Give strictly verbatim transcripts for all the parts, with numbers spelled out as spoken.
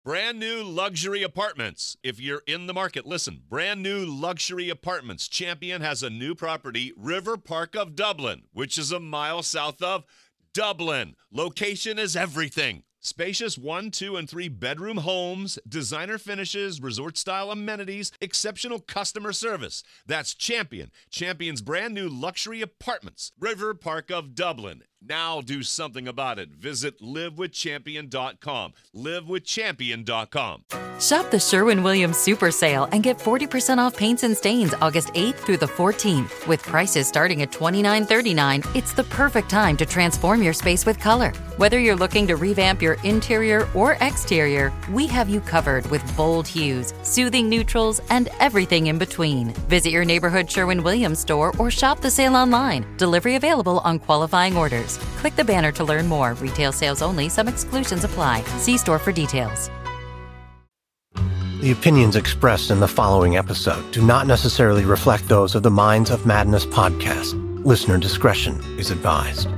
Brand new luxury apartments. If you're in the market, listen. Brand new luxury apartments. Champion has a new property, River Park of Dublin, which is a mile south of Dublin. Location is everything. Spacious one, two, and three bedroom homes, designer finishes, resort-style amenities, exceptional customer service. That's Champion. Champion's brand new luxury apartments, River Park of Dublin. Now do something about it. Visit live with champion dot com. live with champion dot com. Shop the Sherwin-Williams Super Sale and get forty percent off paints and stains August eighth through the fourteenth. With prices starting at twenty-nine thirty-nine, it's the perfect time to transform your space with color. Whether you're looking to revamp your interior or exterior, we have you covered with bold hues, soothing neutrals, and everything in between. Visit your neighborhood Sherwin-Williams store or shop the sale online. Delivery available on qualifying orders. Click the banner to learn more. Retail sales only. Some exclusions apply. See store for details. The opinions expressed in the following episode do not necessarily reflect those of the Minds of Madness podcast. Listener discretion is advised.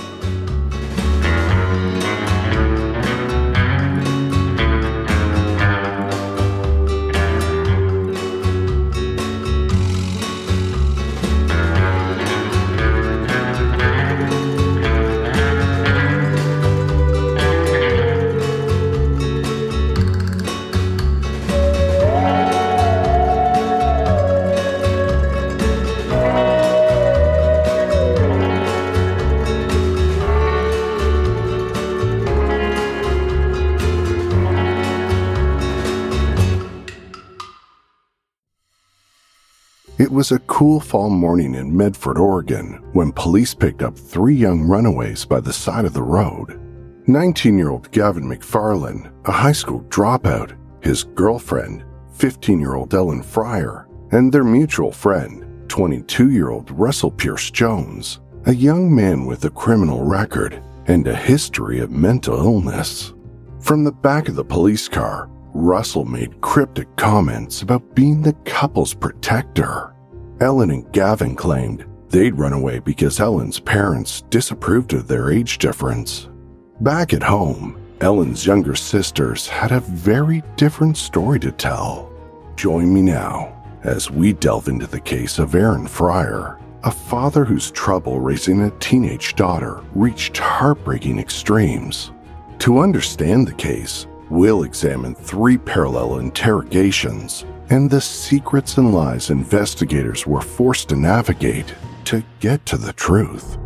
It was a cool fall morning in Medford, Oregon, when police picked up three young runaways by the side of the road. nineteen-year-old Gavin McFarlane, a high school dropout, his girlfriend, fifteen-year-old Ellen Fryer, and their mutual friend, twenty-two-year-old Russell Pierce Jones, a young man with a criminal record and a history of mental illness. From the back of the police car, Russell made cryptic comments about being the couple's protector. Ellen and Gavin claimed they'd run away because Ellen's parents disapproved of their age difference. Back at home, Ellen's younger sisters had a very different story to tell. Join me now as we delve into the case of Aaron Fryer, a father whose trouble raising a teenage daughter reached heartbreaking extremes. To understand the case, we'll examine three parallel interrogations and the secrets and lies investigators were forced to navigate to get to the truth.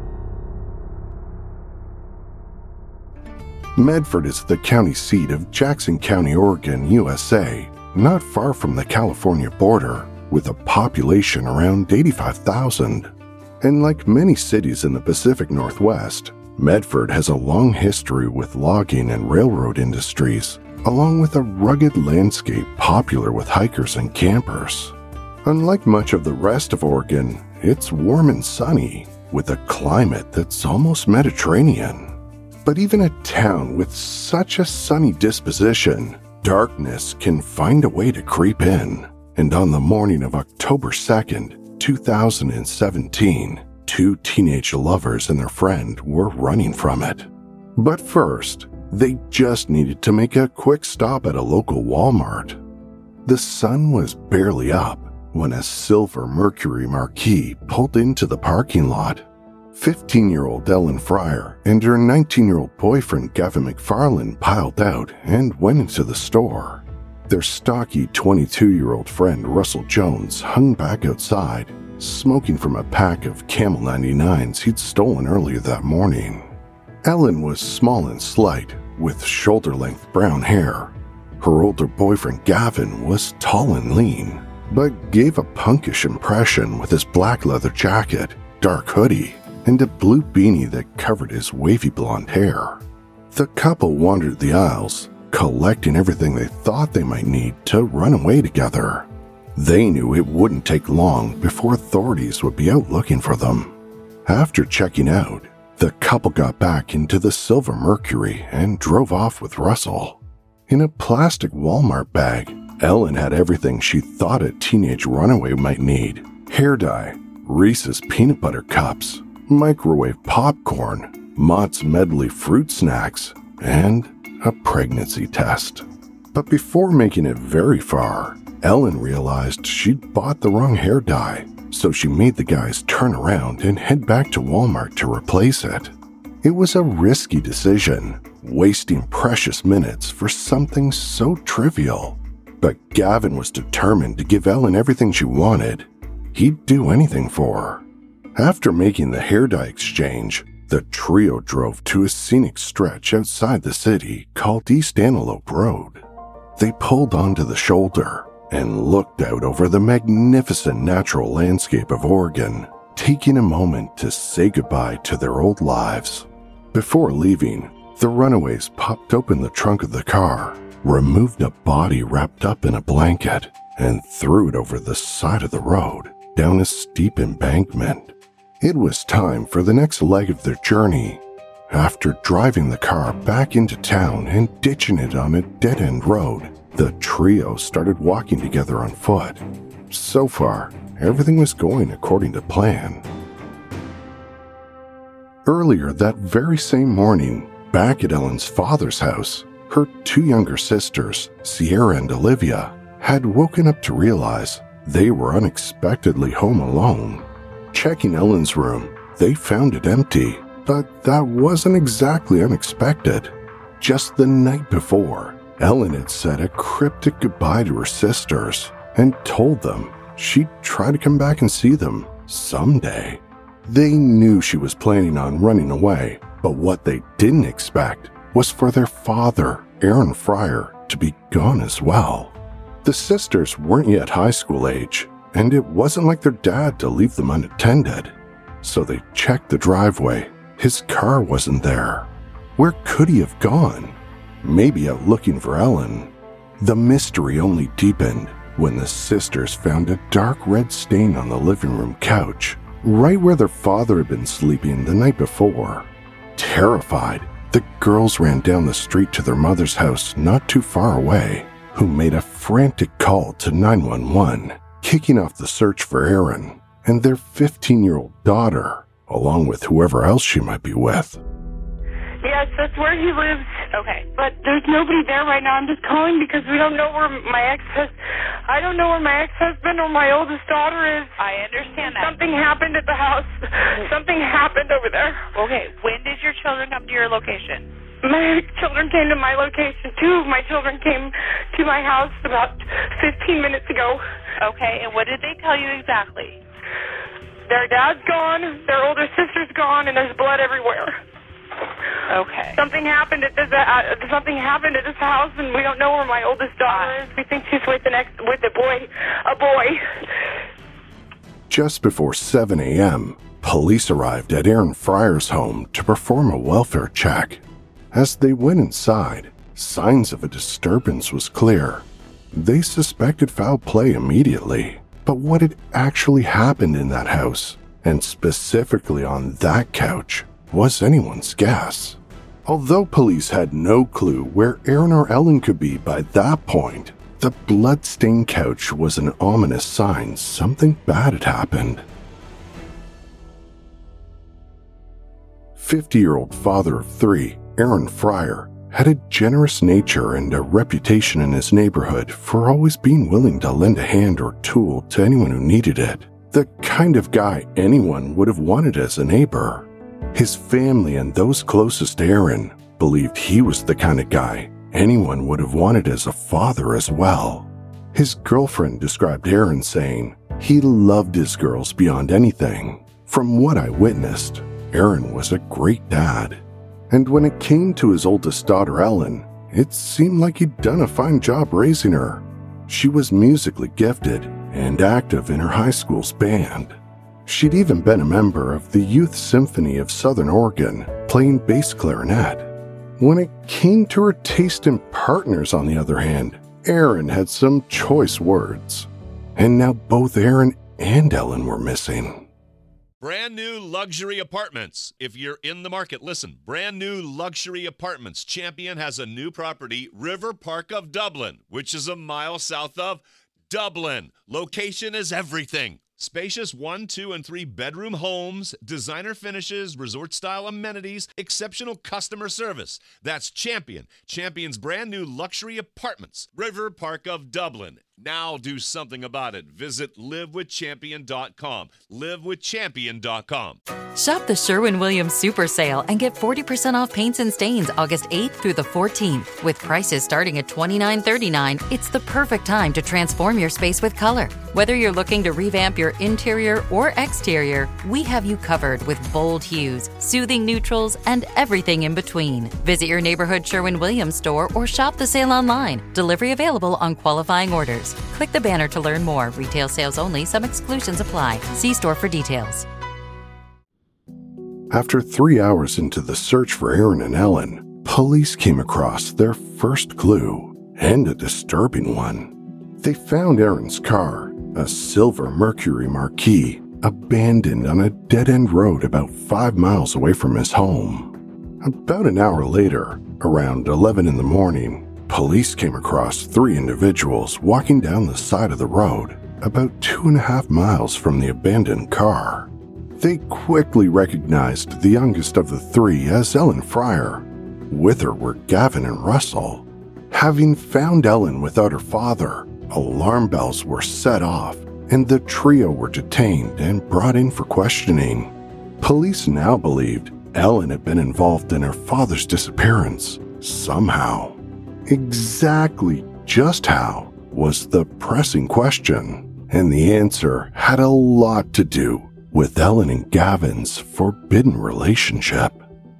Medford is the county seat of Jackson County, Oregon, U S A, not far from the California border, with a population around eighty-five thousand. And like many cities in the Pacific Northwest, Medford has a long history with logging and railroad industries, along with a rugged landscape popular with hikers and campers. Unlike much of the rest of Oregon, it's warm and sunny, with a climate that's almost Mediterranean. But even a town with such a sunny disposition, darkness can find a way to creep in. And on the morning of October second, two thousand seventeen, two teenage lovers and their friend were running from it. But first, they just needed to make a quick stop at a local Walmart. The sun was barely up when a silver Mercury Marquis pulled into the parking lot. fifteen-year-old Ellen Fryer and her nineteen-year-old boyfriend Gavin McFarlane piled out and went into the store. Their stocky twenty-two-year-old friend Russell Jones hung back outside, smoking from a pack of Camel ninety-nines he'd stolen earlier that morning. Ellen was small and slight, with shoulder-length brown hair. Her older boyfriend Gavin was tall and lean, but gave a punkish impression with his black leather jacket, dark hoodie, and a blue beanie that covered his wavy blonde hair. The couple wandered the aisles, collecting everything they thought they might need to run away together. They knew it wouldn't take long before authorities would be out looking for them. After checking out, the couple got back into the silver Mercury and drove off with Russell. In a plastic Walmart bag, Ellen had everything she thought a teenage runaway might need: hair dye, Reese's peanut butter cups, microwave popcorn, Mott's medley fruit snacks, and a pregnancy test. But before making it very far, Ellen realized she'd bought the wrong hair dye, so she made the guys turn around and head back to Walmart to replace it. It was a risky decision, wasting precious minutes for something so trivial. But Gavin was determined to give Ellen everything she wanted. He'd do anything for her. After making the hair dye exchange, the trio drove to a scenic stretch outside the city called East Antelope Road. They pulled onto the shoulder and looked out over the magnificent natural landscape of Oregon, taking a moment to say goodbye to their old lives. Before leaving, the runaways popped open the trunk of the car, removed a body wrapped up in a blanket, and threw it over the side of the road, down a steep embankment. It was time for the next leg of their journey. After driving the car back into town and ditching it on a dead-end road, the trio started walking together on foot. So far, everything was going according to plan. Earlier that very same morning, back at Ellen's father's house, her two younger sisters, Sierra and Olivia, had woken up to realize they were unexpectedly home alone. Checking Ellen's room, they found it empty, but that wasn't exactly unexpected. Just the night before, Ellen had said a cryptic goodbye to her sisters and told them she'd try to come back and see them someday. They knew she was planning on running away, but what they didn't expect was for their father, Aaron Fryer, to be gone as well. The sisters weren't yet high school age, and it wasn't like their dad to leave them unattended. So they checked the driveway. His car wasn't there. Where could he have gone? Maybe out looking for Ellen. The mystery only deepened when the sisters found a dark red stain on the living room couch, right where their father had been sleeping the night before. Terrified, the girls ran down the street to their mother's house not too far away, who made a frantic call to nine one one, kicking off the search for Aaron and their fifteen-year-old daughter, along with whoever else she might be with. Yes, that's where he lives. Okay. But there's nobody there right now. I'm just calling because we don't know where my ex has... I don't know where my ex-husband or my oldest daughter is. I understand that. Something happened at the house. Something happened over there. Okay, when did your children come to your location? My children came to my location. Two of my children came to my house about fifteen minutes ago. Okay, and what did they tell you exactly? Their dad's gone, their older sister's gone, and there's blood everywhere. Okay. Something happened at this. Uh, something happened at this house, and we don't know where my oldest daughter is. We think she's with the next, with a boy, a boy. Just before seven a.m., police arrived at Aaron Fryer's home to perform a welfare check. As they went inside, signs of a disturbance was clear. They suspected foul play immediately, but what had actually happened in that house, and specifically on that couch, was anyone's guess. Although police had no clue where Aaron or Ellen could be by that point, the blood-stained couch was an ominous sign something bad had happened. fifty-year-old father of three, Aaron Fryer, had a generous nature and a reputation in his neighborhood for always being willing to lend a hand or tool to anyone who needed it. The kind of guy anyone would have wanted as a neighbor. His family and those closest to Aaron believed he was the kind of guy anyone would have wanted as a father as well. His girlfriend described Aaron saying he loved his girls beyond anything. From what I witnessed, Aaron was a great dad. And when it came to his oldest daughter, Ellen, it seemed like he'd done a fine job raising her. She was musically gifted and active in her high school's band. She'd even been a member of the Youth Symphony of Southern Oregon, playing bass clarinet. When it came to her taste in partners, on the other hand, Aaron had some choice words. And now both Aaron and Ellen were missing. Brand new luxury apartments. If you're in the market, listen. Brand new luxury apartments. Champion has a new property, River Park of Dublin, which is a mile south of Dublin. Location is everything. Spacious one, two, and three bedroom homes, designer finishes, resort-style amenities, exceptional customer service. That's Champion. Champion's brand new luxury apartments. River Park of Dublin. Now do something about it. Visit live with champion dot com. live with champion dot com. Shop the Sherwin-Williams Super Sale and get forty percent off paints and stains August eighth through the fourteenth. With prices starting at twenty-nine thirty-nine, it's the perfect time to transform your space with color. Whether you're looking to revamp your interior or exterior, we have you covered with bold hues, soothing neutrals, and everything in between. Visit your neighborhood Sherwin-Williams store or shop the sale online. Delivery available on qualifying orders. Click the banner to learn more. Retail sales only. Some exclusions apply. See store for details. After three hours into the search for Aaron and Ellen, police came across their first clue, and a disturbing one. They found Aaron's car, a silver Mercury Marquis, abandoned on a dead-end road about five miles away from his home. About an hour later, around eleven in the morning, police came across three individuals walking down the side of the road, about two and a half miles from the abandoned car. They quickly recognized the youngest of the three as Ellen Fryer. With her were Gavin and Russell. Having found Ellen without her father, alarm bells were set off, and the trio were detained and brought in for questioning. Police now believed Ellen had been involved in her father's disappearance, somehow. Exactly just how was the pressing question, and the answer had a lot to do with Ellen and Gavin's forbidden relationship.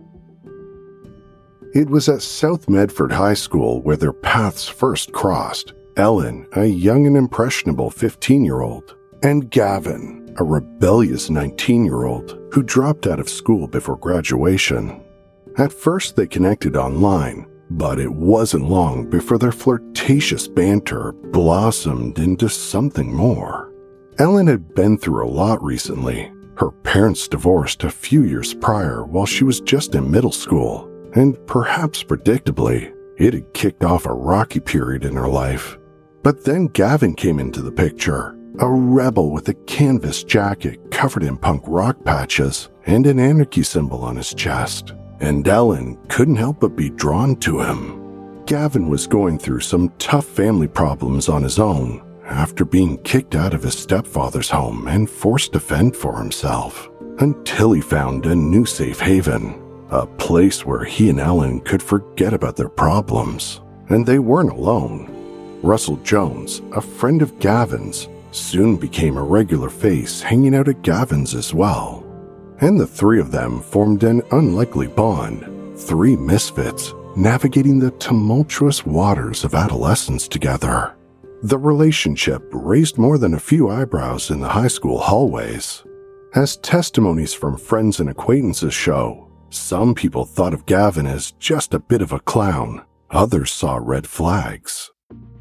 It was at South Medford High School where their paths first crossed. Ellen, a young and impressionable fifteen-year-old, and Gavin, a rebellious nineteen-year-old who dropped out of school before graduation. At first they connected online, but it wasn't long before their flirtatious banter blossomed into something more. Ellen had been through a lot recently. Her parents divorced a few years prior while she was just in middle school, and perhaps predictably, it had kicked off a rocky period in her life. But then Gavin came into the picture, a rebel with a canvas jacket covered in punk rock patches and an anarchy symbol on his chest. And Ellen couldn't help but be drawn to him. Gavin was going through some tough family problems on his own after being kicked out of his stepfather's home and forced to fend for himself, until he found a new safe haven, a place where he and Ellen could forget about their problems. And they weren't alone. Russell Jones, a friend of Gavin's, soon became a regular face hanging out at Gavin's as well. And the three of them formed an unlikely bond, three misfits navigating the tumultuous waters of adolescence together. The relationship raised more than a few eyebrows in the high school hallways. As testimonies from friends and acquaintances show, some people thought of Gavin as just a bit of a clown. Others saw red flags.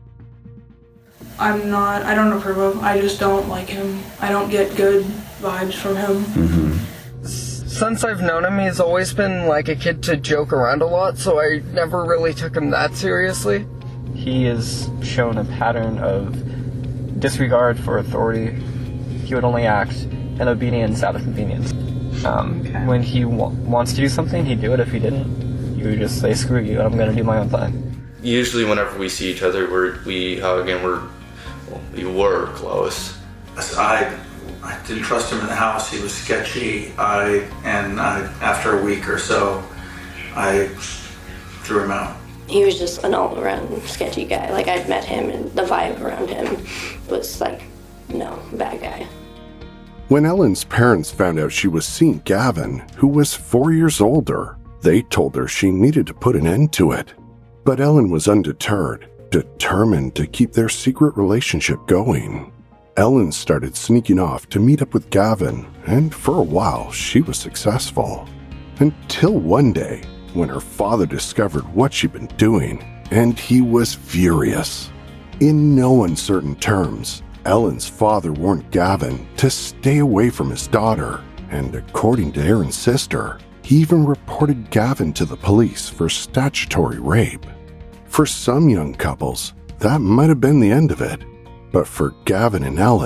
I'm not, I don't approve of him. I just don't like him. I don't get good vibes from him. Mm-hmm. Since I've known him, he's always been like a kid to joke around a lot, so I never really took him that seriously. He has shown a pattern of disregard for authority. He would only act in obedience out of convenience. Um, okay. When he wa- wants to do something, he'd do it. If he didn't, he would just say, screw you, I'm going to do my own thing. Usually whenever we see each other, we're, we, uh, again, we're, well, we were close. I, I didn't trust him in the house. He was sketchy. I, and I, after a week or so, I threw him out. He was just an all-around sketchy guy. Like, I'd met him, and the vibe around him was like, no, bad guy. When Ellen's parents found out she was seeing Gavin, who was four years older, they told her she needed to put an end to it. But Ellen was undeterred, determined to keep their secret relationship going. Ellen started sneaking off to meet up with Gavin, and for a while she was successful. Until one day, when her father discovered what she'd been doing, and he was furious. In no uncertain terms, Ellen's father warned Gavin to stay away from his daughter, and according to Aaron's sister, he even reported Gavin to the police for statutory rape. For some young couples, that might have been the end of it, but for Gavin and Ellen,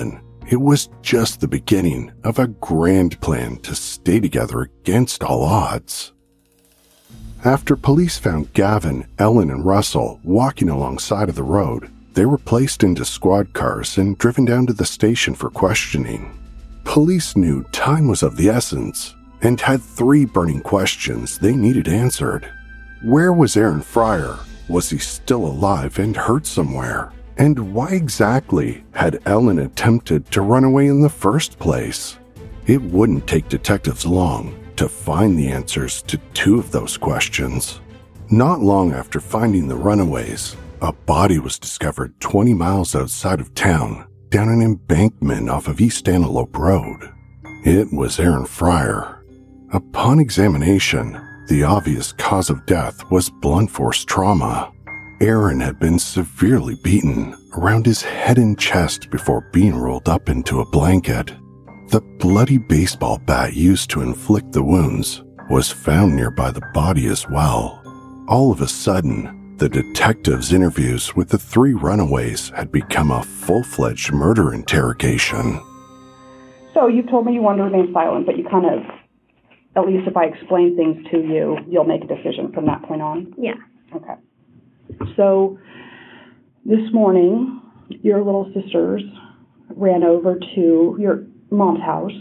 It was just the beginning of a grand plan to stay together against all odds. After police found Gavin, Ellen, and Russell walking alongside of the road, they were placed into squad cars and driven down to the station for questioning. Police knew time was of the essence and had three burning questions they needed answered. Where was Aaron Fryer? Was he still alive and hurt somewhere? And why exactly had Ellen attempted to run away in the first place? It wouldn't take detectives long to find the answers to two of those questions. Not long after finding the runaways, a body was discovered twenty miles outside of town, down an embankment off of East Antelope Road. It was Aaron Fryer. Upon examination, the obvious cause of death was blunt force trauma. Aaron had been severely beaten around his head and chest before being rolled up into a blanket. The bloody baseball bat used to inflict the wounds was found nearby the body as well. All of a sudden, the detectives' interviews with the three runaways had become a full-fledged murder interrogation. So you told me you wanted to remain silent, but you kind of, at least if I explain things to you, you'll make a decision from that point on? Yeah. Okay. So this morning, your little sisters ran over to your mom's house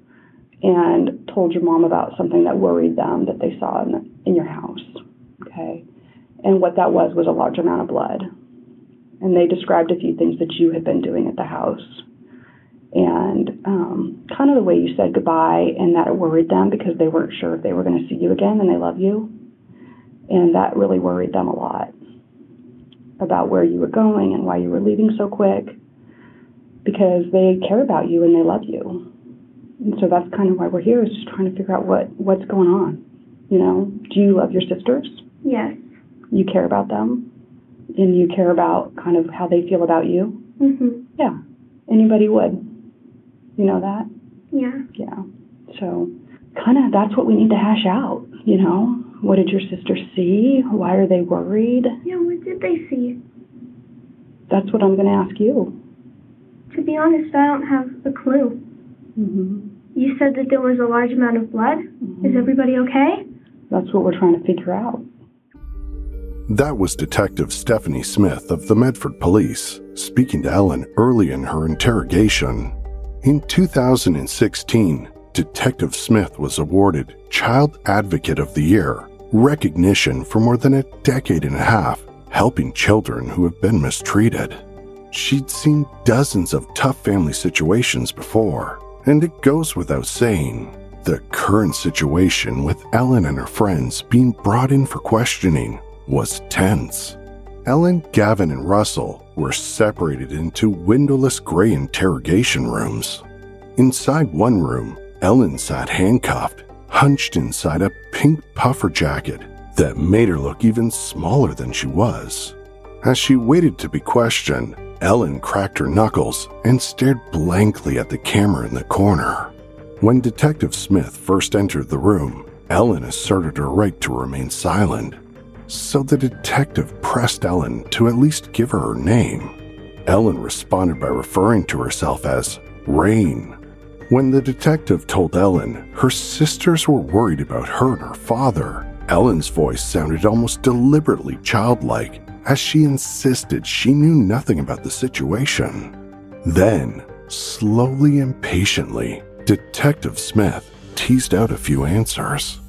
and told your mom about something that worried them that they saw in, the, in your house. Okay. And what that was was a large amount of blood. And they described a few things that you had been doing at the house. And um, kind of the way you said goodbye, and that it worried them because they weren't sure if they were going to see you again, and they love you. And that really worried them a lot about where you were going and why you were leaving so quick, because they care about you and they love you. And so that's kind of why we're here, is just trying to figure out what, what's going on. You know, do you love your sisters? Yes. You care about them? And you care about kind of how they feel about you? Mm-hmm. Yeah. Anybody would. You know that? Yeah. Yeah. So kind of that's what we need to hash out, you know? What did your sisters see? Why are they worried? Yeah, what did they see? That's what I'm going to ask you. To be honest, I don't have a clue. Mm-hmm. You said that there was a large amount of blood. Mm-hmm. Is everybody okay? That's what we're trying to figure out. That was Detective Stephanie Smith of the Medford Police, speaking to Ellen early in her interrogation. In two thousand sixteen, Detective Smith was awarded Child Advocate of the Year, recognition for more than a decade and a half helping children who have been mistreated. She'd seen dozens of tough family situations before, and it goes without saying, the current situation with Ellen and her friends being brought in for questioning was tense. Ellen, Gavin, and Russell were separated into windowless gray interrogation rooms. Inside one room, Ellen sat handcuffed, hunched inside a pink puffer jacket that made her look even smaller than she was. As she waited to be questioned, Ellen cracked her knuckles and stared blankly at the camera in the corner. When Detective Smith first entered the room, Ellen asserted her right to remain silent. So the detective pressed Ellen to at least give her her name. Ellen responded by referring to herself as Rain. When the detective told Ellen her sisters were worried about her and her father, Ellen's voice sounded almost deliberately childlike as she insisted she knew nothing about the situation. Then, slowly and patiently, Detective Smith teased out a few answers.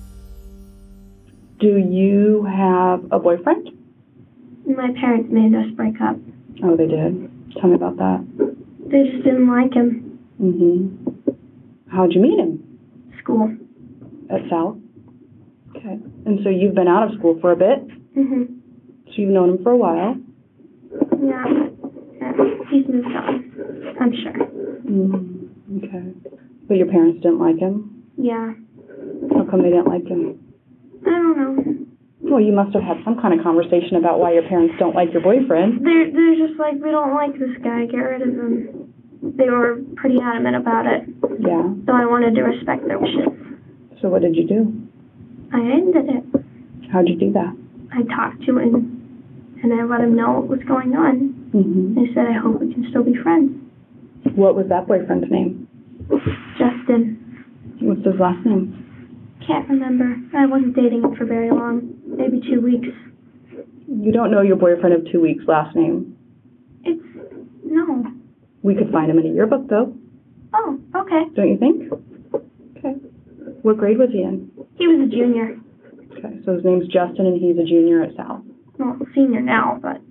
Do you have a boyfriend? My parents made us break up. Oh, they did? Tell me about that. They just didn't like him. Mm-hmm. How'd you meet him? School. At South? Okay. And so you've been out of school for a bit? Mm-hmm. So you've known him for a while? Yeah. yeah. He's moved on, I'm sure. Mm-hmm. Okay. But your parents didn't like him? Yeah. How come they didn't like him? I don't know. Well, you must have had some kind of conversation about why your parents don't like your boyfriend. They're, they're just like, we don't like this guy, get rid of him. They were pretty adamant about it. Yeah. So I wanted to respect their wishes. So what did you do? I ended it. How'd you do that? I talked to him, and I let him know what was going on. Mm-hmm. I said, I hope we can still be friends. What was that boyfriend's name? Justin. What's his last name? Can't remember. I wasn't dating him for very long. Maybe two weeks. You don't know your boyfriend of two weeks' last name? It's... no. We could find him in a yearbook, though. Oh, okay. Don't you think? Okay. What grade was he in? He was a junior. Okay, so his name's Justin and he's a junior at South. Well, senior now, but...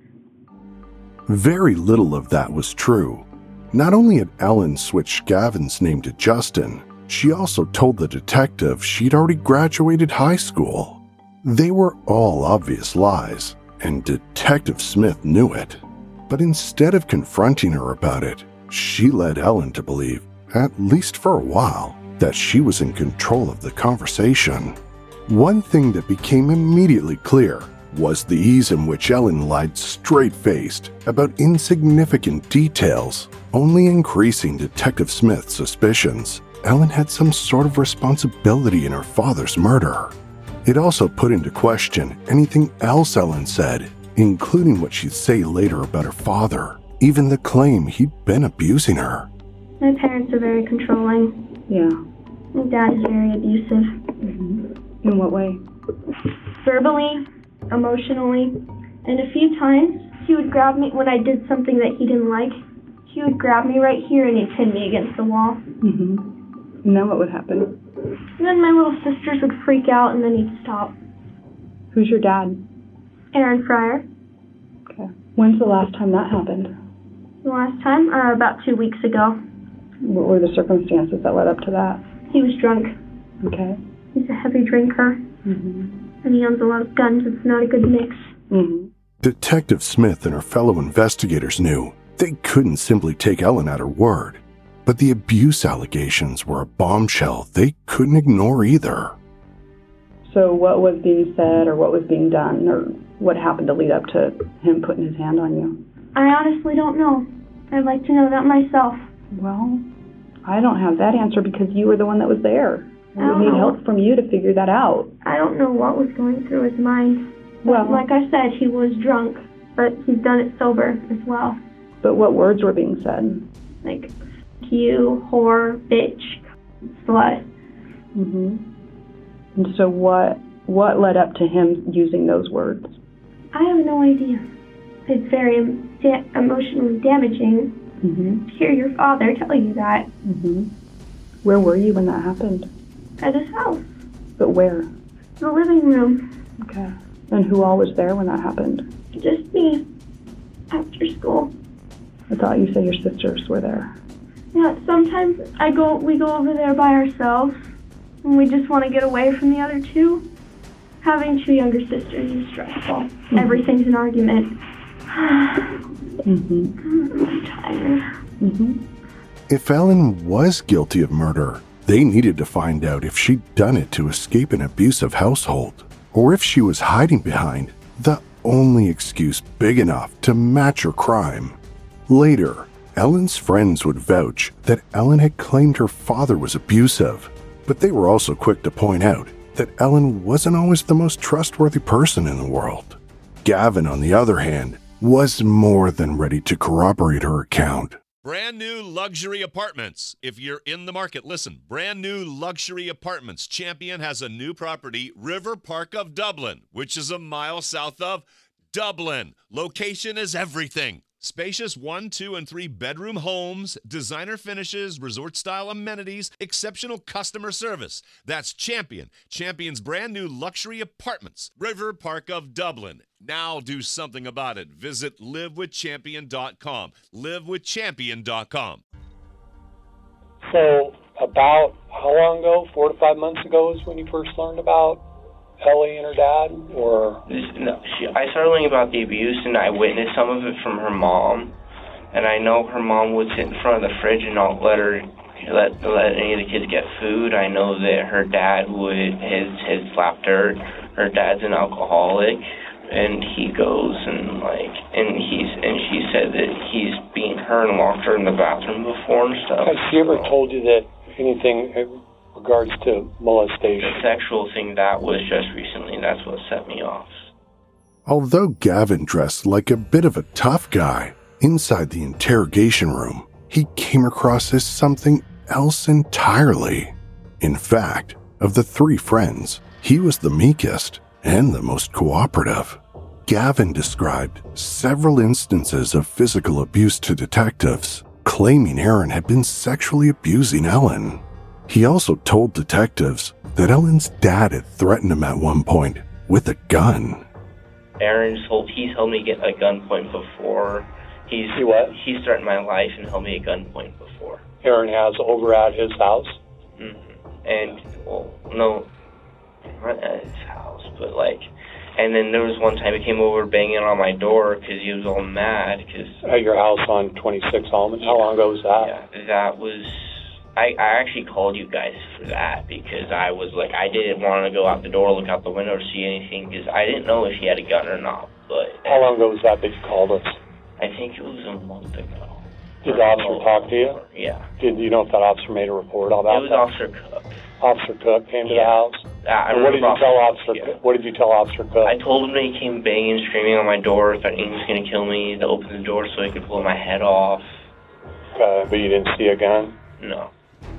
Very little of that was true. Not only had Ellen switched Gavin's name to Justin, she also told the detective she'd already graduated high school. They were all obvious lies, and Detective Smith knew it. But instead of confronting her about it, she led Ellen to believe, at least for a while, that she was in control of the conversation. One thing that became immediately clear was the ease in which Ellen lied straight-faced about insignificant details, only increasing Detective Smith's suspicions. Ellen had some sort of responsibility in her father's murder. It also put into question anything else Ellen said, including what she'd say later about her father, even the claim he'd been abusing her. My parents are very controlling. Yeah. My dad is very abusive. Mm-hmm. In what way? Verbally, emotionally, and a few times he would grab me when I did something that he didn't like. He would grab me right here and he'd pin me against the wall. Mm-hmm. And then what would happen? And then my little sisters would freak out and then he'd stop. Who's your dad? Aaron Fryer. Okay. When's the last time that happened? The last time? Uh, about two weeks ago. What were the circumstances that led up to that? He was drunk. Okay. He's a heavy drinker. Mm-hmm. And he owns a lot of guns. It's not a good mix. Mm-hmm. Detective Smith and her fellow investigators knew they couldn't simply take Ellen at her word. But the abuse allegations were a bombshell they couldn't ignore either. So what was being said or what was being done or what happened to lead up to him putting his hand on you? I honestly don't know. I'd like to know that myself. Well, I don't have that answer because you were the one that was there. We would need help from you to figure that out. I don't know what was going through his mind. Well, like I said, he was drunk, but he's done it sober as well. But what words were being said? Like, you, whore, bitch, slut. Mm-hmm. And so what what led up to him using those words? I have no idea. It's very da- emotionally damaging mm-hmm. to hear your father tell you that. Mm-hmm. Where were you when that happened? At his house. But where? The living room. Okay. And who all was there when that happened? Just me. After school. I thought you said your sisters were there. Yeah, sometimes I go. we go over there by ourselves, and we just want to get away from the other two. Having two younger sisters is stressful. Mm-hmm. Everything's an argument. mm-hmm. I'm tired. Mm-hmm. If Ellen was guilty of murder, they needed to find out if she'd done it to escape an abusive household, or if she was hiding behind the only excuse big enough to match her crime. Later, Ellen's friends would vouch that Ellen had claimed her father was abusive, but they were also quick to point out that Ellen wasn't always the most trustworthy person in the world. Gavin, on the other hand, was more than ready to corroborate her account. Brand new luxury apartments. If you're in the market, listen. Brand new luxury apartments. Champion has a new property, River Park of Dublin, which is a mile south of Dublin. Location is everything. Spacious one, two, and three bedroom homes, designer finishes, resort-style amenities, exceptional customer service. That's Champion. Champion's brand new luxury apartments, River Park of Dublin. Now do something about it. Visit live with champion dot com. live with champion dot com. So about how long ago? Four to five months ago is when you first learned about Ellie and her dad, or? No, she, I started learning about the abuse, and I witnessed some of it from her mom. And I know her mom would sit in front of the fridge and not let her let let any of the kids get food. I know that her dad would his his slapped her. Her dad's an alcoholic, and he goes and like and he's and she said that he's beaten her and locked her in the bathroom before and stuff. Has she ever told you that anything in regards to molestation? The sexual thing, that was just recently, and that's what set me off. Although Gavin dressed like a bit of a tough guy inside the interrogation room, he came across as something else entirely. In fact, of the three friends, he was the meekest and the most cooperative. Gavin described several instances of physical abuse to detectives, claiming Aaron had been sexually abusing Ellen. He also told detectives that Ellen's dad had threatened him at one point with a gun. Aaron's told he's held me at gunpoint before. He's he what? He's threatened my life and held me at gunpoint before. Aaron has over at his house. Mm-hmm. And well, no, not at his house, but like, and then there was one time he came over banging on my door because he was all mad. Cause, at your house on twenty-six Almond? How long ago was that? Yeah, that was. I, I actually called you guys for that because I was like, I didn't want to go out the door, look out the window, or see anything because I didn't know if he had a gun or not. But how long ago was that that you called us? I think it was a month ago. Did the officer talk to you? Yeah. Did you know if that officer made a report about that? It was that? Officer Cook. Officer Cook came to yeah. the house? Uh, I and what did you tell Officer yeah. Cook? What did you tell Officer Cook? I told him that he came banging, screaming on my door, threatening he was going to kill me, to open the door so he could pull my head off. Okay, but you didn't see a gun? No.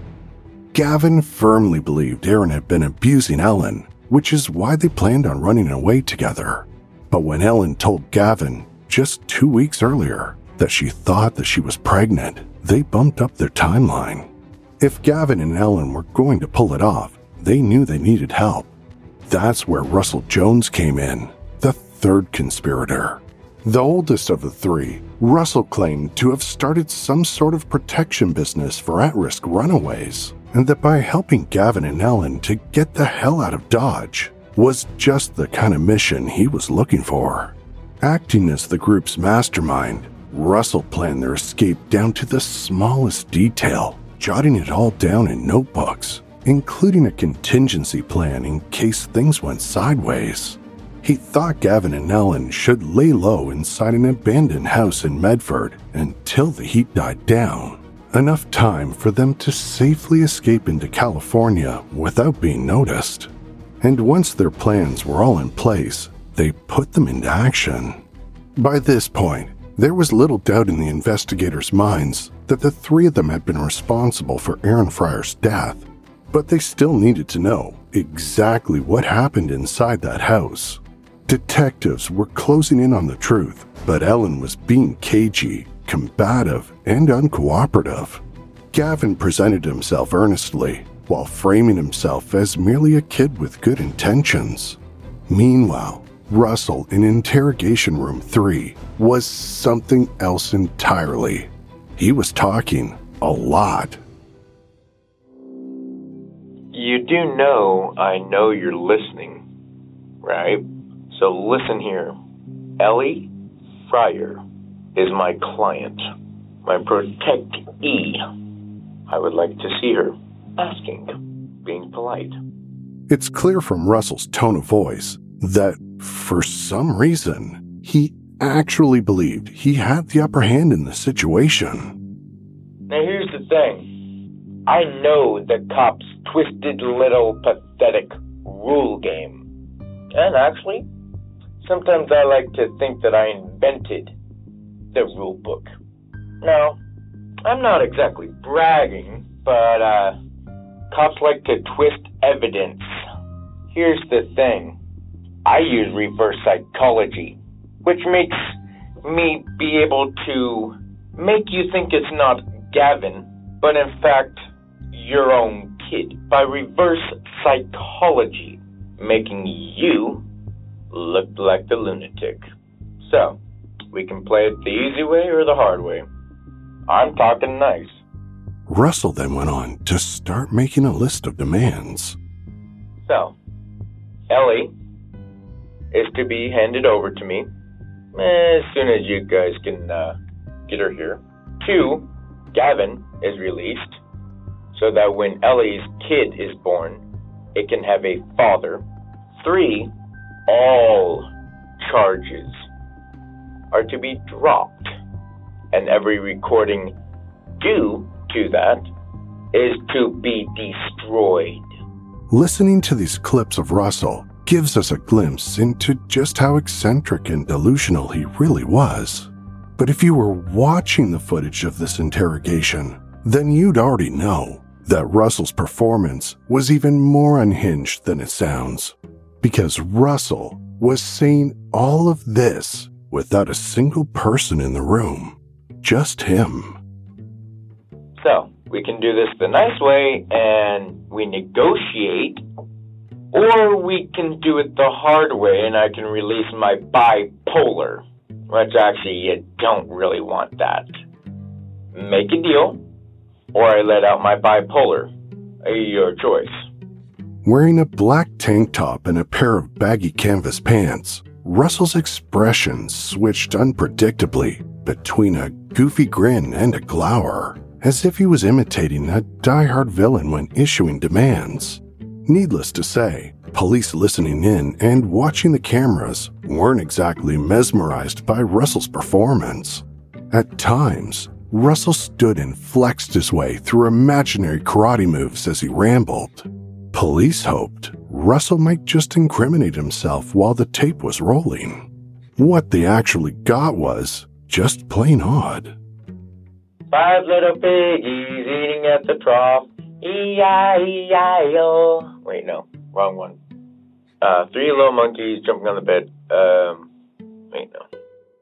Gavin firmly believed Aaron had been abusing Ellen, which is why they planned on running away together. But when Ellen told Gavin just two weeks earlier that she thought that she was pregnant, they bumped up their timeline. If Gavin and Ellen were going to pull it off, they knew they needed help. That's where Russell Jones came in, the third conspirator. The oldest of the three, Russell claimed to have started some sort of protection business for at-risk runaways, and that by helping Gavin and Ellen to get the hell out of Dodge was just the kind of mission he was looking for. Acting as the group's mastermind, Russell planned their escape down to the smallest detail, jotting it all down in notebooks, including a contingency plan in case things went sideways. He thought Gavin and Ellen should lay low inside an abandoned house in Medford until the heat died down, enough time for them to safely escape into California without being noticed. And once their plans were all in place, they put them into action. By this point, there was little doubt in the investigators' minds that the three of them had been responsible for Aaron Fryer's death, but they still needed to know exactly what happened inside that house. Detectives were closing in on the truth, but Ellen was being cagey, combative, and uncooperative. Gavin presented himself earnestly, while framing himself as merely a kid with good intentions. Meanwhile, Russell in Interrogation Room three was something else entirely. He was talking a lot. You do know I know you're listening, right? So listen here. Ellie Fryer is my client, my protectee. I would like to see her. Asking, being polite. It's clear from Russell's tone of voice that, for some reason, he actually believed he had the upper hand in the situation. Now here's the thing. I know the cops' twisted little pathetic rule game. And actually, sometimes I like to think that I invented the rule book. Now, I'm not exactly bragging, but, uh, cops like to twist evidence. Here's the thing. I use reverse psychology, which makes me be able to make you think it's not Gavin, but in fact, your own kid. By reverse psychology, making you look like the lunatic. So, we can play it the easy way or the hard way. I'm talking nice. Russell then went on to start making a list of demands. So, Ellie is to be handed over to me as soon as you guys can uh, get her here. Two, Gavin is released so that when Ellie's kid is born, it can have a father. Three, all charges are to be dropped, and every recording due to that is to be destroyed. Listening to these clips of Russell gives us a glimpse into just how eccentric and delusional he really was. But if you were watching the footage of this interrogation, then you'd already know that Russell's performance was even more unhinged than it sounds, because Russell was saying all of this without a single person in the room, just him. So, we can do this the nice way and we negotiate, or we can do it the hard way and I can release my bipolar, which actually you don't really want that. Make a deal, or I let out my bipolar. Your choice. Wearing a black tank top and a pair of baggy canvas pants, Russell's expression switched unpredictably between a goofy grin and a glower, as if he was imitating a die-hard villain when issuing demands. Needless to say, police listening in and watching the cameras weren't exactly mesmerized by Russell's performance. At times, Russell stood and flexed his way through imaginary karate moves as he rambled. Police hoped Russell might just incriminate himself while the tape was rolling. What they actually got was just plain odd. Five little piggies eating at the trough. E I E I O. Wait, no. Wrong one. Uh, three little monkeys jumping on the bed. Um, wait, no.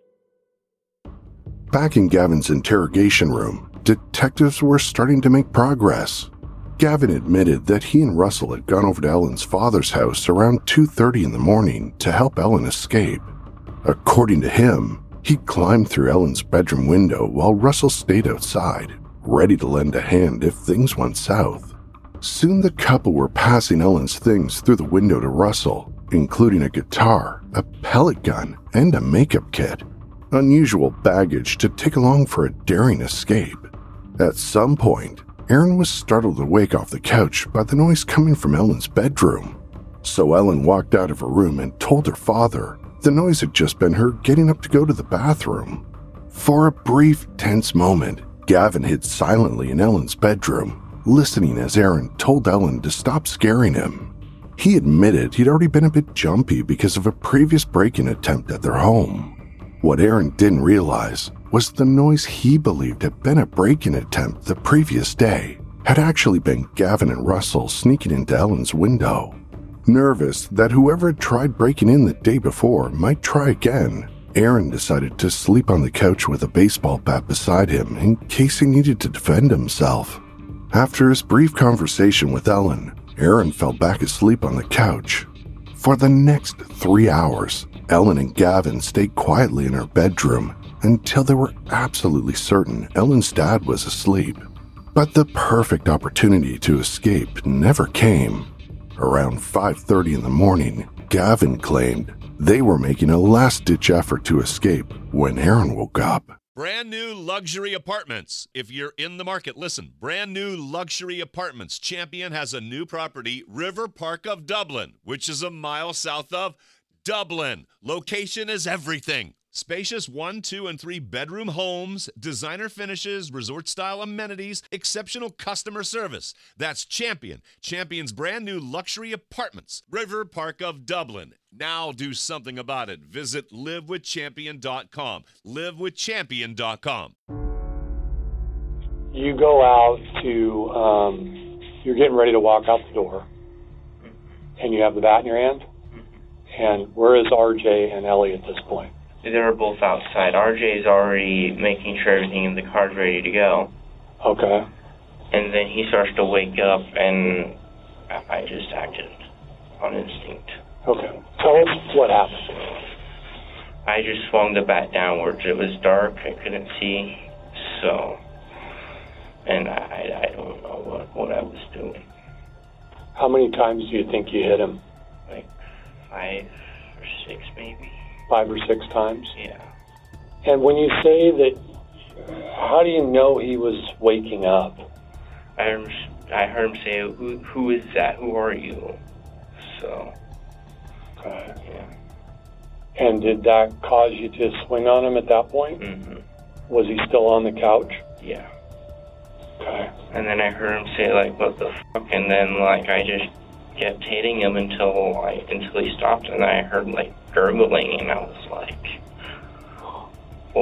Back in Gavin's interrogation room, detectives were starting to make progress. Gavin admitted that he and Russell had gone over to Ellen's father's house around two thirty in the morning to help Ellen escape. According to him, he climbed through Ellen's bedroom window while Russell stayed outside, ready to lend a hand if things went south. Soon the couple were passing Ellen's things through the window to Russell, including a guitar, a pellet gun, and a makeup kit. Unusual baggage to take along for a daring escape. At some point, Aaron was startled awake off the couch by the noise coming from Ellen's bedroom. So Ellen walked out of her room and told her father the noise had just been her getting up to go to the bathroom. For a brief, tense moment, Gavin hid silently in Ellen's bedroom, listening as Aaron told Ellen to stop scaring him. He admitted he'd already been a bit jumpy because of a previous break-in attempt at their home. What Aaron didn't realize was the noise he believed had been a break-in attempt the previous day had actually been Gavin and Russell sneaking into Ellen's window. Nervous that whoever had tried breaking in the day before might try again, Aaron decided to sleep on the couch with a baseball bat beside him in case he needed to defend himself. After his brief conversation with Ellen, Aaron fell back asleep on the couch. For the next three hours, Ellen and Gavin stayed quietly in her bedroom until they were absolutely certain Ellen's dad was asleep. But the perfect opportunity to escape never came. Around five thirty in the morning, Gavin claimed they were making a last-ditch effort to escape when Aaron woke up. Brand new luxury apartments. If you're in the market, listen. Brand new luxury apartments. Champion has a new property, River Park of Dublin, which is a mile south of Dublin. Location is everything. Spacious one, two, and three bedroom homes, designer finishes, resort-style amenities, exceptional customer service. That's Champion. Champion's brand new luxury apartments, River Park of Dublin. Now do something about it. Visit live with champion dot com. live with champion dot com. You go out to, um, you're getting ready to walk out the door, and you have the bat in your hand. And where is R J and Ellie at this point? They were both outside. R J is already making sure everything in the car's ready to go. Okay. And then he starts to wake up, and I just acted on instinct. Okay. Tell us what happened. I just swung the bat downwards. It was dark. I couldn't see. So, and I, I don't know what, what I was doing. How many times do you think you hit him? Like five or six, maybe. Five or six times? Yeah. And when you say that, how do you know he was waking up? I heard, I heard him say, who, who is that? Who are you? So, okay. Yeah. And did that cause you to swing on him at that point? Mm-hmm. Was he still on the couch? Yeah. Okay. And then I heard him say, like, what the fuck? And then, like, I just kept hitting him until, like, until he stopped. And I heard, like, gurgling, and I was like, what?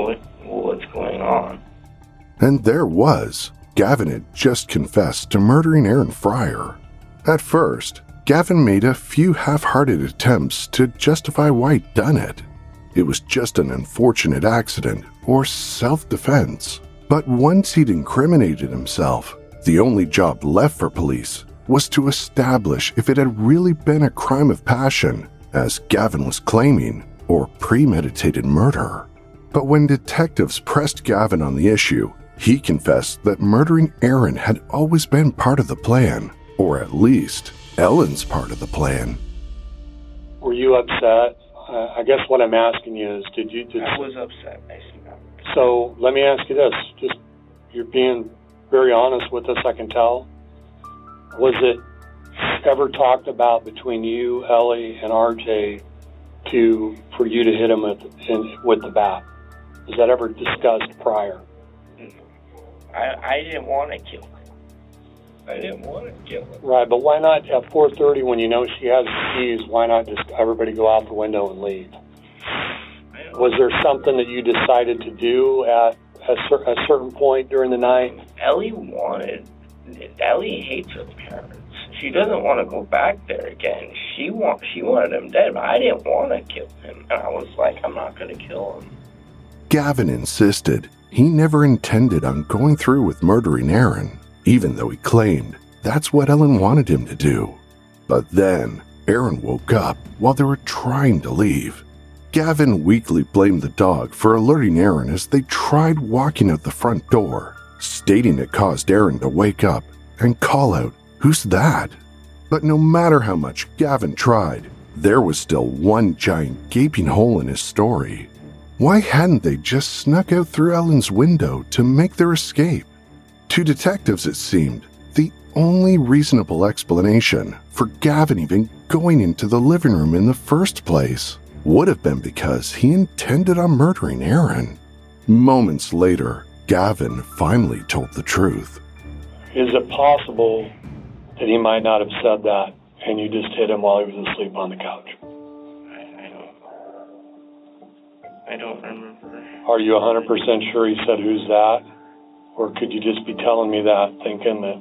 what's going on. And there was. Gavin had just confessed to murdering Aaron Fryer. At first, Gavin made a few half-hearted attempts to justify why he'd done it. It was just an unfortunate accident or self-defense. But once he'd incriminated himself, the only job left for police was to establish if it had really been a crime of passion, as Gavin was claiming, or premeditated murder. But when detectives pressed Gavin on the issue, he confessed that murdering Aaron had always been part of the plan, or at least Ellen's part of the plan. Were you upset? Uh, I guess what I'm asking you is, did you... Did, I was upset. I see that. So let me ask you this. Just, you're being very honest with us, I can tell. Was it ever talked about between you, Ellie, and R J to for you to hit him with, in, with the bat? Was that ever discussed prior? I, I didn't want to kill him. I didn't want to kill him. Right, but why not at four thirty when you know she has the keys, why not just everybody go out the window and leave? Was there something that you decided to do at a, cer- a certain point during the night? Ellie wanted, Ellie hates her parents. She doesn't want to go back there again. She want, she wanted him dead, but I didn't want to kill him. And I was like, I'm not going to kill him. Gavin insisted he never intended on going through with murdering Aaron, even though he claimed that's what Ellen wanted him to do. But then, Aaron woke up while they were trying to leave. Gavin weakly blamed the dog for alerting Aaron as they tried walking out the front door, stating it caused Aaron to wake up and call out, "Who's that?" But no matter how much Gavin tried, there was still one giant gaping hole in his story. Why hadn't they just snuck out through Ellen's window to make their escape? To detectives, it seemed, the only reasonable explanation for Gavin even going into the living room in the first place would have been because he intended on murdering Aaron. Moments later, Gavin finally told the truth. Is it possible that he might not have said that and you just hit him while he was asleep on the couch? I, I don't I don't remember. Are you one hundred percent sure he said, "Who's that"? Or could you just be telling me that, thinking that,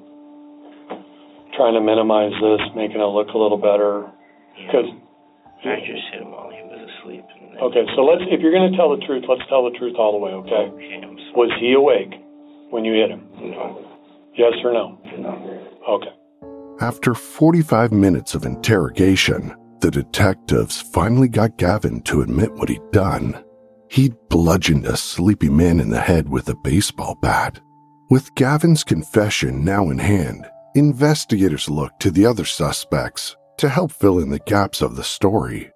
trying to minimize this, making it look a little better? Because I just hit him while he was asleep. Okay, so let's, if you're going to tell the truth, let's tell the truth all the way, okay? Okay, I'm sorry. Was he awake when you hit him? No. Yes or no? No. Okay. After forty-five minutes of interrogation, the detectives finally got Gavin to admit what he'd done. He'd bludgeoned a sleepy man in the head with a baseball bat. With Gavin's confession now in hand, investigators looked to the other suspects to help fill in the gaps of the story.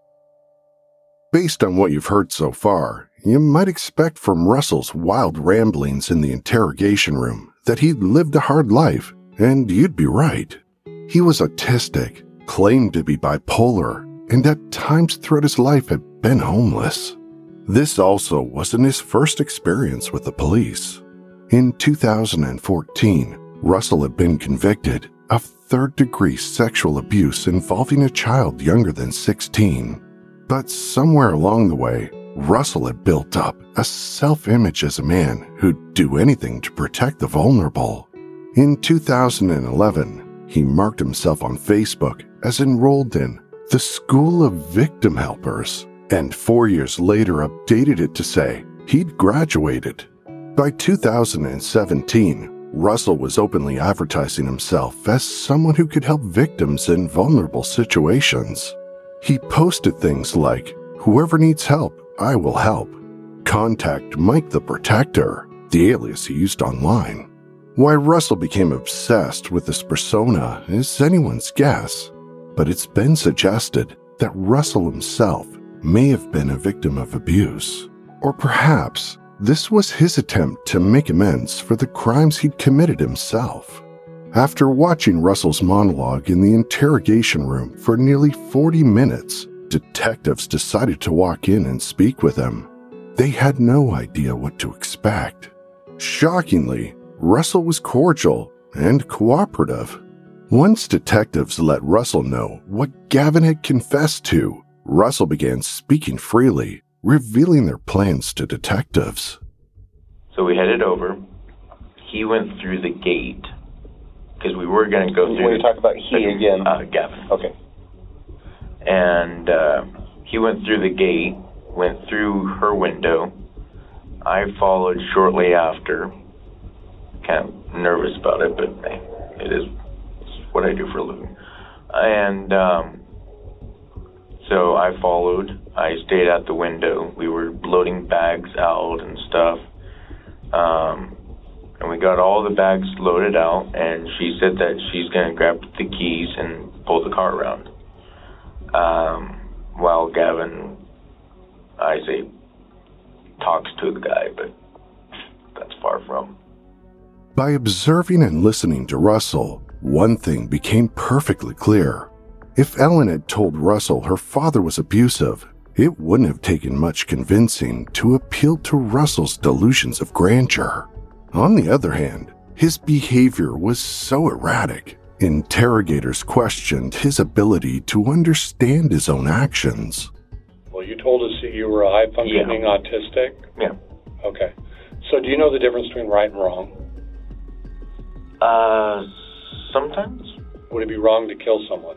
Based on what you've heard so far, you might expect from Russell's wild ramblings in the interrogation room that he'd lived a hard life, and you'd be right. He was autistic, claimed to be bipolar, and at times throughout his life had been homeless. This also wasn't his first experience with the police. In two thousand fourteen, Russell had been convicted of third-degree sexual abuse involving a child younger than sixteen. But somewhere along the way, Russell had built up a self-image as a man who'd do anything to protect the vulnerable. In two thousand eleven, he marked himself on Facebook as enrolled in the School of Victim Helpers, and four years later updated it to say he'd graduated. By two thousand seventeen, Russell was openly advertising himself as someone who could help victims in vulnerable situations. He posted things like, "Whoever needs help, I will help. Contact Mike the Protector," the alias he used online. Why Russell became obsessed with this persona is anyone's guess, but it's been suggested that Russell himself may have been a victim of abuse. Or perhaps this was his attempt to make amends for the crimes he'd committed himself. After watching Russell's monologue in the interrogation room for nearly forty minutes, detectives decided to walk in and speak with him. They had no idea what to expect. Shockingly, Russell was cordial and cooperative. Once detectives let Russell know what Gavin had confessed to, Russell began speaking freely, revealing their plans to detectives. So we headed over. He went through the gate, because we were going to go through... When you talk about he again? Uh, Gavin. Okay. And uh, he went through the gate, went through her window. I followed shortly after. Kind of nervous about it, but hey, it is what I do for a living. And um, so I followed. I stayed at the window. We were loading bags out and stuff. Um, and we got all the bags loaded out, and she said that she's going to grab the keys and pull the car around. Um, while Gavin, I say, talks to the guy, but that's far from. By observing and listening to Russell, one thing became perfectly clear. If Ellen had told Russell her father was abusive, it wouldn't have taken much convincing to appeal to Russell's delusions of grandeur. On the other hand, his behavior was so erratic, interrogators questioned his ability to understand his own actions. Well, you told us that you were a high-functioning Yeah. autistic? Yeah. Okay. So do you know the difference between right and wrong? Uh, sometimes. Would it be wrong to kill someone?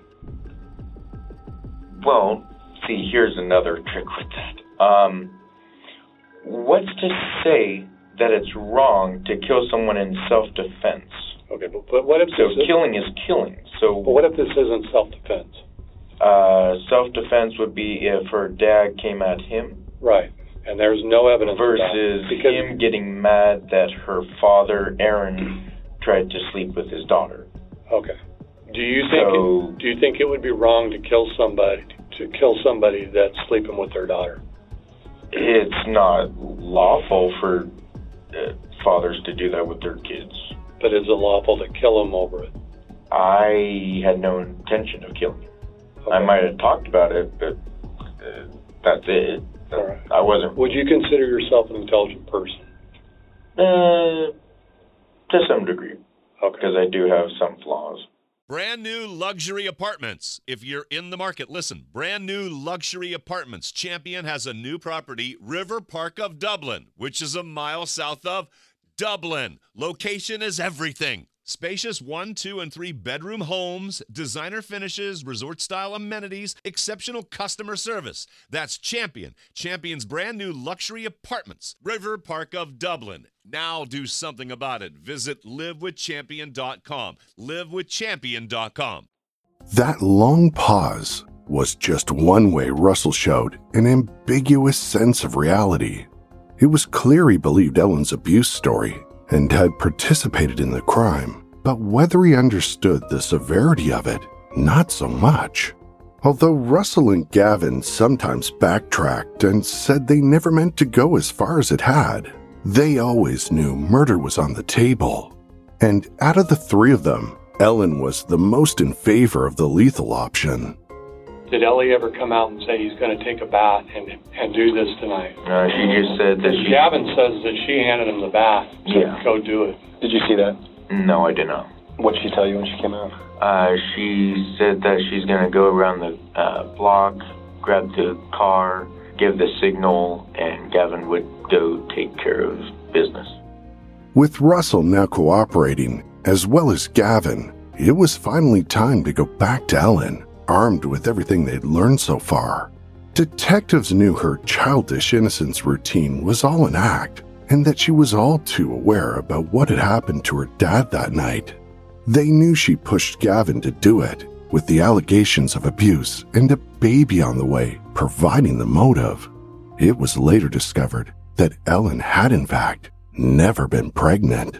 Well, see, here's another trick with that. Um, what's to say that it's wrong to kill someone in self-defense? Okay, but, but what if So this is, killing is killing. So but what if this isn't self-defense? uh, self-defense would be if her dad came at him Right, and there's no evidence of that. versus Because him getting mad that her father, Aaron, tried to sleep with his daughter. Okay. Do you think So- it, do you think it would be wrong to kill somebody to kill somebody that's sleeping with their daughter? It's not lawful for uh, fathers to do that with their kids. But is it lawful to kill them over it? I had no intention of killing him. I might have talked about it, but uh, that's it. All right. I wasn't. Would you consider yourself an intelligent person? Uh, to some degree. Okay. Because I do have some flaws. Brand new luxury apartments. If you're in the market, listen. Brand new luxury apartments. Champion has a new property, River Park of Dublin, which is a mile south of Dublin. Location is everything. Spacious one, two, and three bedroom homes, designer finishes, resort-style amenities, exceptional customer service. That's Champion. Champion's brand new luxury apartments, River Park of Dublin. Now do something about it. Visit live with champion dot com. live with champion dot com. That long pause was just one way Russell showed an ambiguous sense of reality. It was clear he believed Ellen's abuse story and had participated in the crime, but whether he understood the severity of it, not so much. Although Russell and Gavin sometimes backtracked and said they never meant to go as far as it had, they always knew murder was on the table. And out of the three of them, Ellen was the most in favor of the lethal option. Did Ellie ever come out and say he's going to take a bat and and do this tonight? No, she just said that she... Gavin says that she handed him the bat to Yeah. go do it. Did you see that? No, I did not. What did she tell you when she came out? Uh, she said that she's going to go around the uh, block, grab the car, give the signal, and Gavin would go take care of business. With Russell now cooperating, as well as Gavin, it was finally time to go back to Ellen, armed with everything they'd learned so far. Detectives knew her childish innocence routine was all an act, and that she was all too aware about what had happened to her dad that night. They knew she pushed Gavin to do it, with the allegations of abuse and a baby on the way providing the motive. It was later discovered that Ellen had in fact never been pregnant.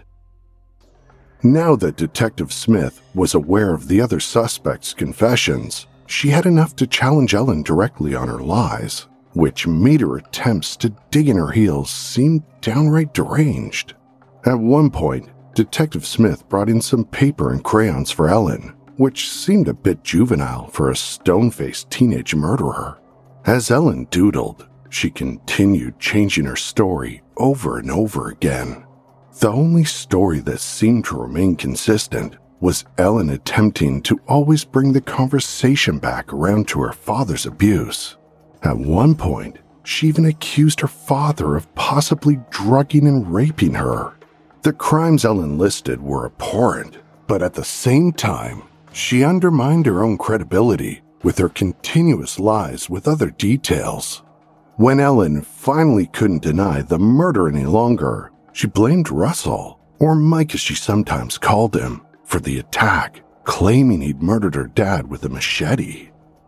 Now that Detective Smith was aware of the other suspects' confessions, she had enough to challenge Ellen directly on her lies, which made her attempts to dig in her heels seem downright deranged. At one point, Detective Smith brought in some paper and crayons for Ellen, which seemed a bit juvenile for a stone-faced teenage murderer. As Ellen doodled, she continued changing her story over and over again. The only story that seemed to remain consistent was Ellen attempting to always bring the conversation back around to her father's abuse. At one point, she even accused her father of possibly drugging and raping her. The crimes Ellen listed were abhorrent, but at the same time, she undermined her own credibility with her continuous lies with other details. When Ellen finally couldn't deny the murder any longer, she blamed Russell, or Mike as she sometimes called him, for the attack, claiming he'd murdered her dad with a machete.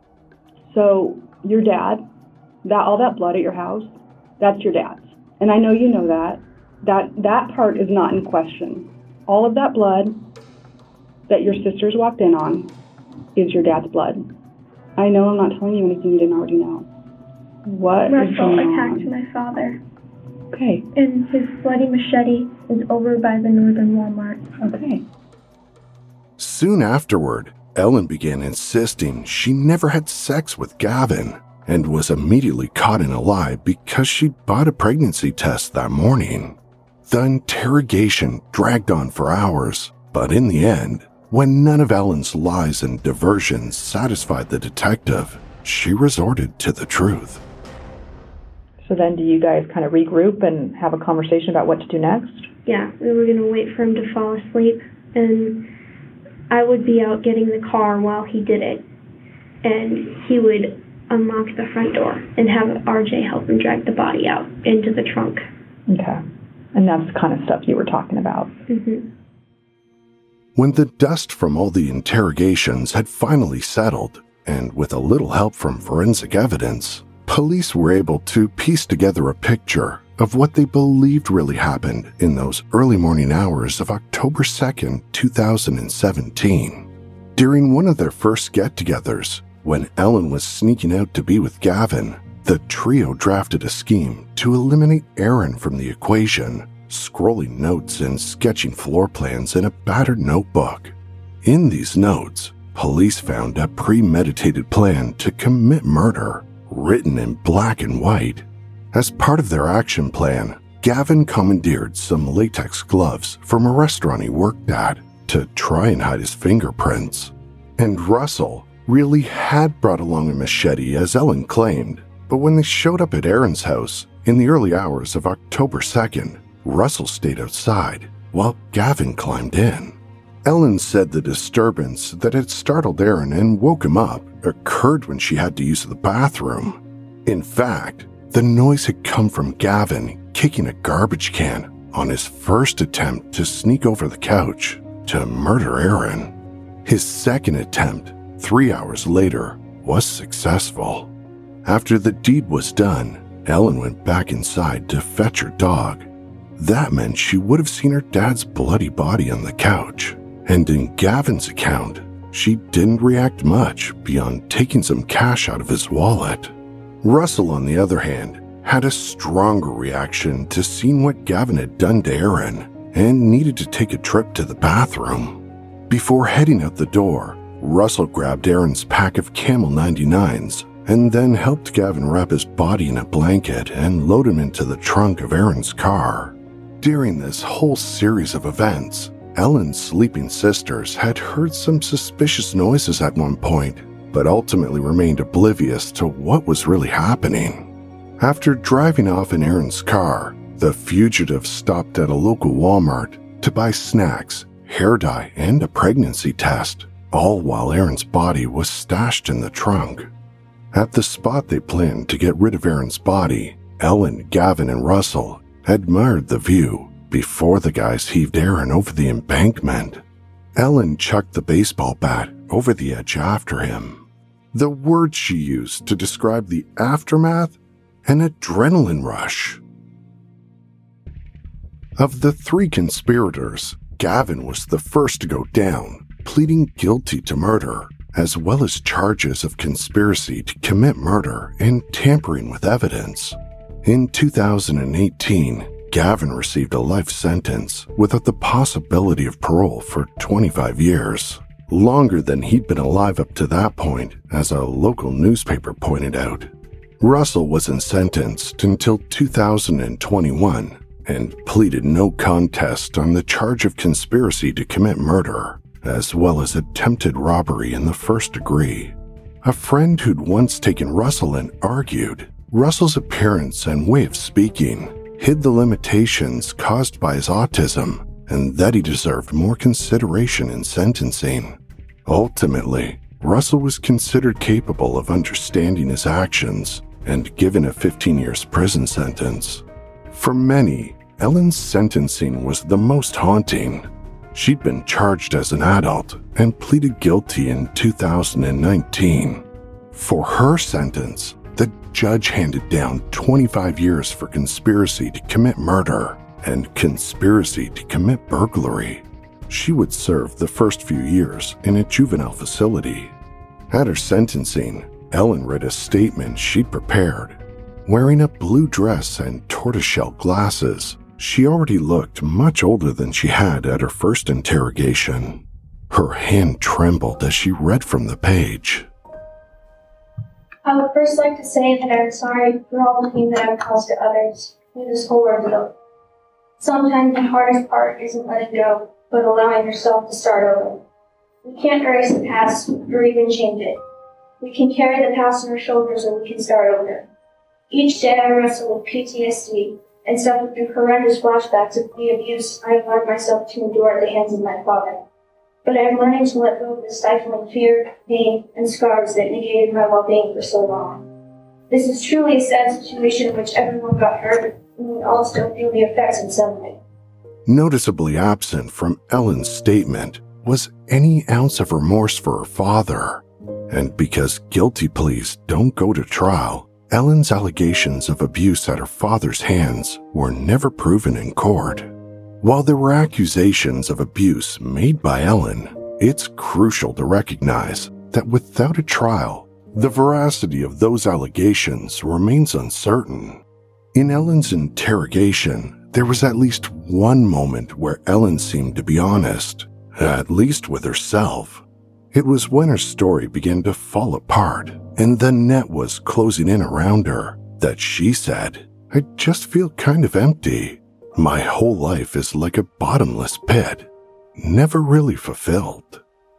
So, your dad, that all that blood at your house, that's your dad's. And I know you know that. That that part is not in question. All of that blood that your sisters walked in on is your dad's blood. I know I'm not telling you anything you didn't already know. What Russell is going attacked on? my father. Okay. And his bloody machete is over by the Northern Walmart. Okay. Soon afterward, Ellen began insisting she never had sex with Gavin and was immediately caught in a lie because she'd bought a pregnancy test that morning. The interrogation dragged on for hours, but in the end, when none of Ellen's lies and diversions satisfied the detective, she resorted to the truth. So then do you guys kind of regroup and have a conversation about what to do next? Yeah, we were going to wait for him to fall asleep, and I would be out getting the car while he did it, and he would unlock the front door and have R J help him drag the body out into the trunk. Okay. And that's the kind of stuff you were talking about. Mm-hmm. When the dust from all the interrogations had finally settled, and with a little help from forensic evidence, police were able to piece together a picture of what they believed really happened in those early morning hours of October second, two thousand seventeen. During one of their first get-togethers, when Ellen was sneaking out to be with Gavin, the trio drafted a scheme to eliminate Aaron from the equation, scrolling notes and sketching floor plans in a battered notebook. In these notes, police found a premeditated plan to commit murder, written in black and white. As part of their action plan, Gavin commandeered some latex gloves from a restaurant he worked at to try and hide his fingerprints. And Russell really had brought along a machete, as Ellen claimed, but when they showed up at Aaron's house in the early hours of October second, Russell stayed outside while Gavin climbed in. Ellen said the disturbance that had startled Aaron and woke him up occurred when she had to use the bathroom. In fact, the noise had come from Gavin kicking a garbage can on his first attempt to sneak over the couch to murder Aaron. His second attempt, three hours later, was successful. After the deed was done, Ellen went back inside to fetch her dog. That meant she would have seen her dad's bloody body on the couch, and in Gavin's account, she didn't react much beyond taking some cash out of his wallet. Russell, on the other hand, had a stronger reaction to seeing what Gavin had done to Aaron and needed to take a trip to the bathroom. Before heading out the door, Russell grabbed Aaron's pack of Camel ninety-nines and then helped Gavin wrap his body in a blanket and load him into the trunk of Aaron's car. During this whole series of events, Ellen's sleeping sisters had heard some suspicious noises at one point, but ultimately remained oblivious to what was really happening. After driving off in Aaron's car, the fugitive stopped at a local Walmart to buy snacks, hair dye, and a pregnancy test, all while Aaron's body was stashed in the trunk. At the spot they planned to get rid of Aaron's body, Ellen, Gavin, and Russell admired the view before the guys heaved Aaron over the embankment. Ellen chucked the baseball bat over the edge after him. The word she used to describe the aftermath, an adrenaline rush. Of the three conspirators, Gavin was the first to go down, pleading guilty to murder, as well as charges of conspiracy to commit murder and tampering with evidence. In two thousand eighteen, Gavin received a life sentence without the possibility of parole for twenty-five years, longer than he'd been alive up to that point, as a local newspaper pointed out. Russell wasn't sentenced until two thousand twenty-one and pleaded no contest on the charge of conspiracy to commit murder, as well as attempted robbery in the first degree. A friend who'd once taken Russell in argued, Russell's appearance and way of speaking hid the limitations caused by his autism and that he deserved more consideration in sentencing. Ultimately, Russell was considered capable of understanding his actions and given a fifteen years prison sentence. For many, Ellen's sentencing was the most haunting. She'd been charged as an adult and pleaded guilty in two thousand nineteen. For her sentence, the judge handed down twenty-five years for conspiracy to commit murder and conspiracy to commit burglary. She would serve the first few years in a juvenile facility. At her sentencing, Ellen read a statement she'd prepared. Wearing a blue dress and tortoiseshell glasses, she already looked much older than she had at her first interrogation. Her hand trembled as she read from the page. I would first like to say that I'm sorry for all the pain that I've caused to others through this whole ordeal. Sometimes the hardest part isn't letting go, but allowing yourself to start over. We can't erase the past or even change it. We can carry the past on our shoulders and we can start over. Each day I wrestle with P T S D and suffer through horrendous flashbacks of the abuse I allowed myself to endure at the hands of my father. But I'm learning to let go of the stifling fear, pain, and scars that negated my well-being for so long. This is truly a sad situation in which everyone got hurt, and we all still feel the effects in some way. Noticeably absent from Ellen's statement was any ounce of remorse for her father. And because guilty pleas don't go to trial, Ellen's allegations of abuse at her father's hands were never proven in court. While there were accusations of abuse made by Ellen, it's crucial to recognize that without a trial, the veracity of those allegations remains uncertain. In Ellen's interrogation, there was at least one moment where Ellen seemed to be honest, at least with herself. It was when her story began to fall apart and the net was closing in around her that she said, "I just feel kind of empty. My whole life is like a bottomless pit, never really fulfilled."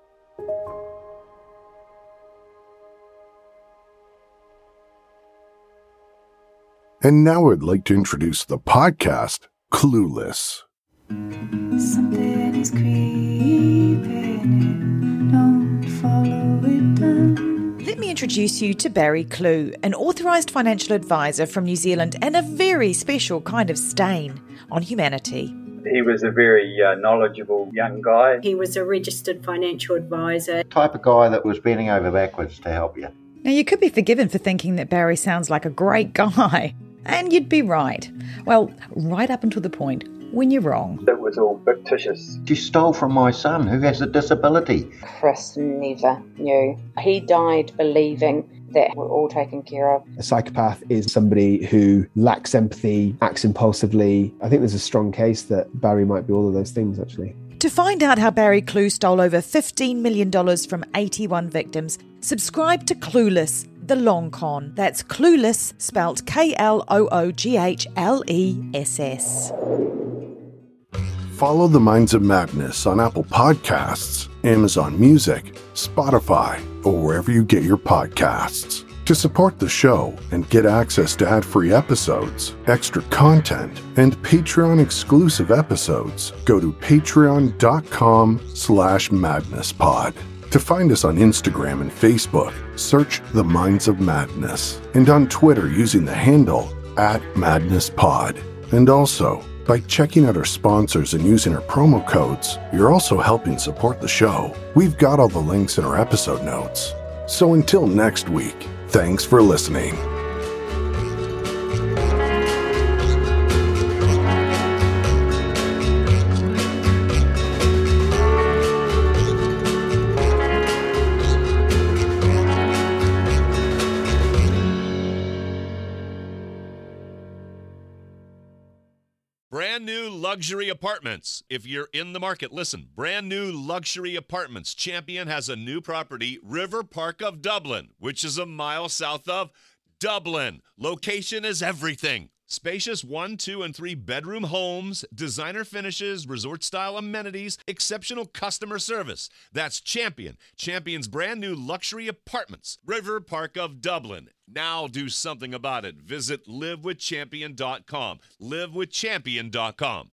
And now I'd like to introduce the podcast, Clueless. Something is creeping in, don't follow it down. Let me introduce you to Barry Clew, an authorised financial advisor from New Zealand and a very special kind of stain on humanity. He was a very uh, knowledgeable young guy. He was a registered financial advisor. Type of guy that was bending over backwards to help you. Now, you could be forgiven for thinking that Barry sounds like a great guy. And you'd be right. Well, right up until the point when you're wrong. It was all fictitious. She stole from my son who has a disability. Chris never knew. He died believing that we're all taken care of. A psychopath is somebody who lacks empathy, acts impulsively. I think there's a strong case that Barry might be all of those things, actually. To find out how Barry Clew stole over fifteen million dollars from eighty-one victims, subscribe to Clueless, the long con. That's Clueless, spelt K L O O G H L E S S. Follow The Minds of Madness on Apple Podcasts, Amazon Music, Spotify, or wherever you get your podcasts. To support the show and get access to ad-free episodes, extra content, and Patreon-exclusive episodes, go to patreon.com slash madnesspod. To find us on Instagram and Facebook, search The Minds of Madness, and on Twitter using the handle at madnesspod. And also, by checking out our sponsors and using our promo codes, you're also helping support the show. We've got all the links in our episode notes. So until next week, thanks for listening. Brand new luxury apartments. If you're in the market, listen. Brand new luxury apartments. Champion has a new property, River Park of Dublin, which is a mile south of Dublin. Location is everything. Spacious one, two, and three bedroom homes, designer finishes, resort-style amenities, exceptional customer service. That's Champion. Champion's brand new luxury apartments. River Park of Dublin. Now do something about it. Visit live with champion dot com. live with champion dot com.